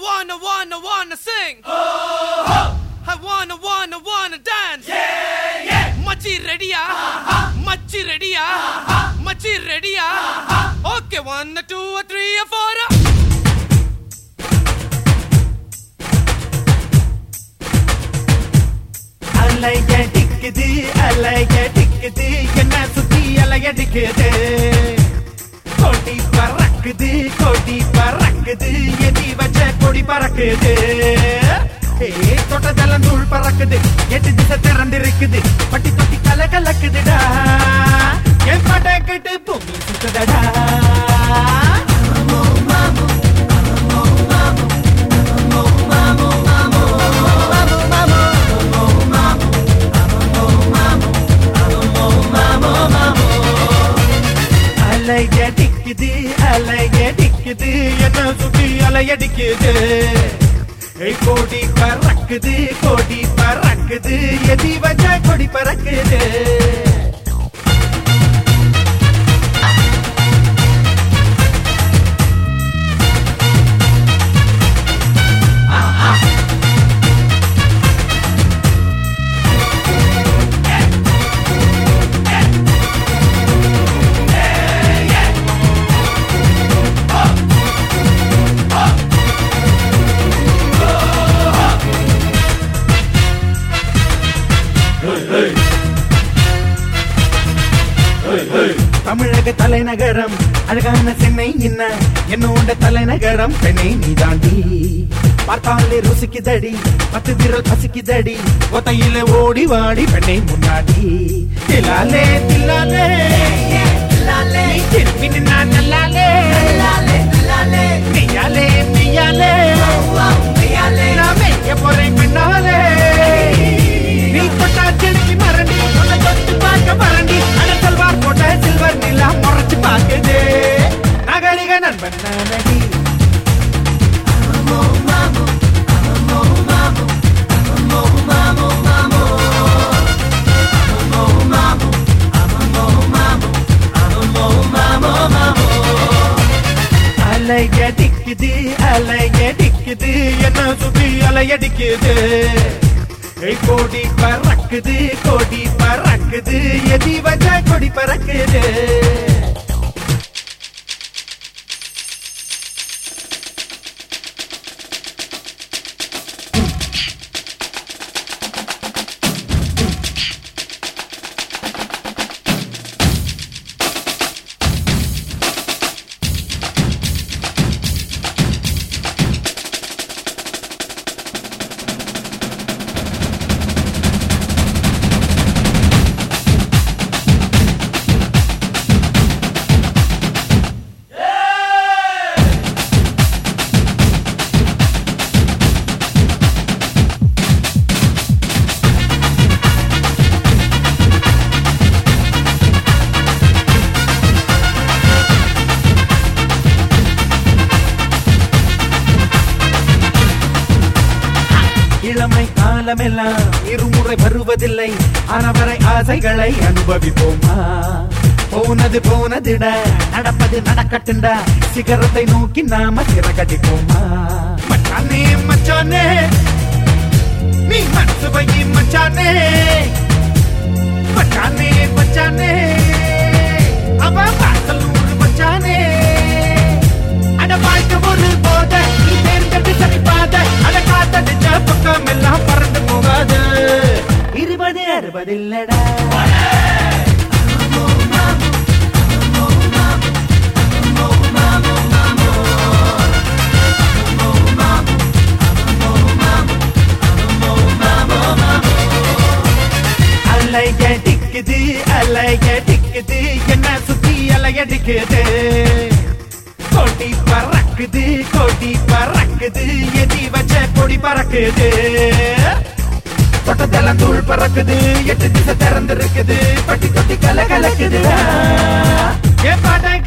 wanna sing. I wanna dance. Machi ready-ya? Machi ready-ya? Machi ready-ya? Okay, 1, 2, 3, 4. அலைய டிக்குது அலைய டிக்குது என்ன சுத்தி அலைய டிக்குது கொடி பறக்குது எதி வச்ச கொடி பறக்குது தொட்டதெல்லாம் தூள் பறக்குது 8 திசை திறந்திருக்குது பட்டி தொட்டி கல கலக்குதுடா என் பாட்டை கேட்டு பூமி சுத்துதடா அலைய டிக்குது என்ன சுத்தி அலையடிக்குது கொடி பறக்குது எதி வச்ச கொடி பறக்குது தமிழக தலைநகரம் அழகான சென்னை என்னோட தலைநகரம் பெண்ணை நீ தாண்டி பார்த்தாலே ருசிக்குதடி 10 விரல் பசிக்குதடி ஒத்தையில ஓடி வாடி பெண்ணை முன்னாடி தில்லாலே தில்லாலே திரும்பி நின்னா நல்லாலே நீயாலே நீயாலே நான் மேய்க்க போறேன் பெண்ணாலே நீ தொட்டா செடிக்கு மறண்டி உன்னை தொட்டு பார்க்க மறண்டி அடசல்வார் போட்ட சில்வர் நிலா முறைச்சு பார்க்குது நகரிக நண்பன் நானடி அலைய டிக்குது என்ன சுத்தி அலையடிக்குது கொடி பறக்குது எதி வச்ச கொடி பறக்குது இளமை காலமெல்லாம் இருமுறை வருவதில்லை ஆனவரை ஆசைகளை அனுபவிப்போமா போனதுட நடப்பது நடக்கட்டுண்டா சிகரத்தை நோக்கி நாம சிறகடிப்போமா மச்சானே மச்சானே நீ மனசு வை மச்சானே மச்சானே மச்சானே அவ பாசலூர் மச்சானே அட வாழ்க்கை ஒரு போத நீ தேர்ந்தெடுத்து சரிபாத அட காத்தடிச்ச பக்கம் எல்லாம் பறந்து போகாது 20-60 இல்லடா அலைய டிக்குது என்ன சுத்தி அலையடிக்குது கொடி பறக்குது எதி வச்ச கொடி பறக்குது தொட்டதெல்லாம் தூள் பறக்குது 8 திசை திறந்திருக்குது பட்டி தொட்டி கல கலக்குது என் பாட்டை